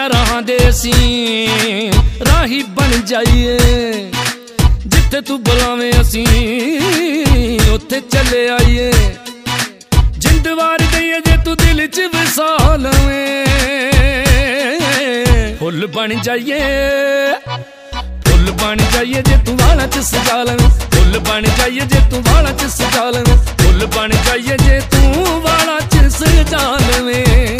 राह दे असीं राही बन जाइए, जिथे तू बुलावे असीं उत्थे चले आइए। जिंद वार दईए जे तू दिल च वसा लवें, फुल बन जाइए, फुल बन जाइए जे तू वाला च सजा लवें, फुल बन जाइए जे तू वाला च सजा लवें, फुल बन जाइए जे तू वाला च सजा लवें।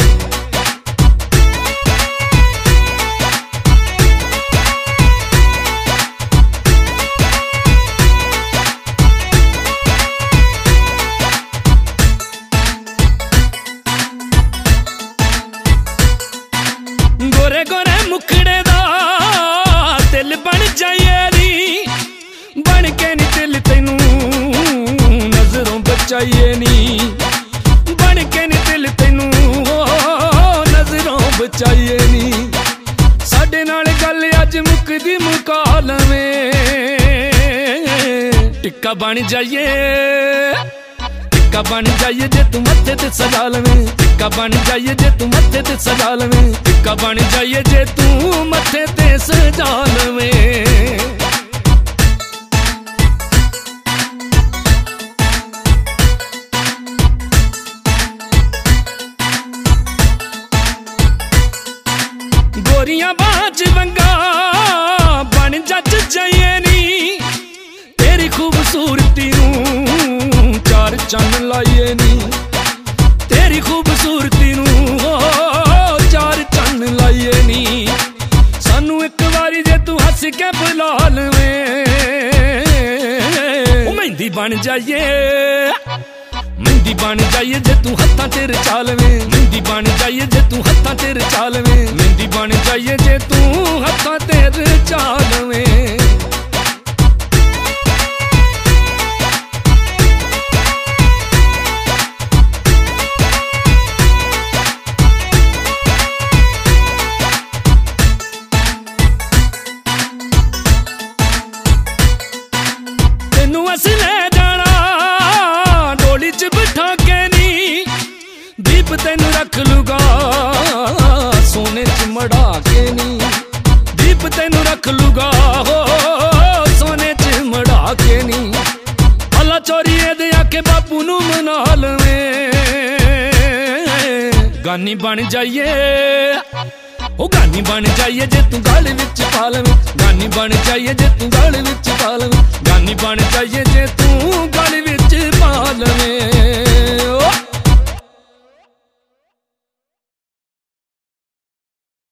गोरे गोरे मुखड़े दा दिल बन जाइए नी, बन के नी दिल तैनू नजरों बचाइए नी, बन के नी दिल तैनू नजरों बचाइए नी। साडे नाल गल अज मुकदी मुका लवें, टिक्का बन जाइए, टिक्का बन जाइए जे तू मत्थे ते सजा लवें, टिक्का बन जाइए जे तू मत्थे ते सजा लवें, टिक्का बन जाइए जे तू मत्थे ते सजा लवें। गोरियां बाज वंगा बन जज जाइए नी, तेरी खूबसूरती नूं चार चन्न लाइए नी, तेरी खूबसूरती नूं चार चन्न लाइए नी। सानू एक बारी जे तू हंस के बुला लवें, मेहंदी बन जाइए, मेहंदी बन जाइए जे तू हत्थां ते रचा लवें, मेहंदी बन जाइए जे तू हत्थां ते रचा लवें, मेहंदी बन जाइए जे तू हत्थां ते रचा लवें। ले जाना डोली च बिठा के नी, दीप तेनू रख लूगा सोने च मड़ा के नी, दीप तेनू रख लूगा हो सोने च मड़ा के नी। भला चोरी दे आके बापू नू मना लवें, गानी बन जाइए, ओ गानी बन जाइए जे तू गल विच पा लवें, गानी बन जाइए जे तू गल विच पा लवें,